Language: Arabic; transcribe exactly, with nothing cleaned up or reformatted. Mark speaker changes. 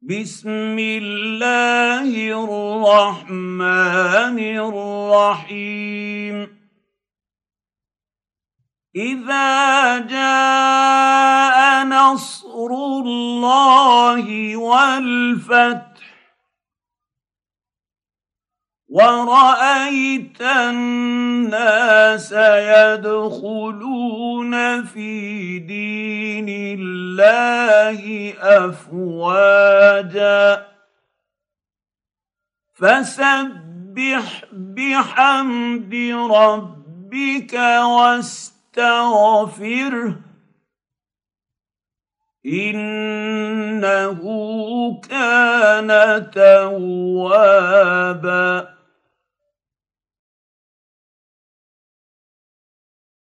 Speaker 1: بسم الله الرحمن الرحيم إذا جاء نصر الله والفتح ورأيت الناس يدخلون في دين الله أفواجا فسبح بحمد ربك واستغفره إنه كان توابا.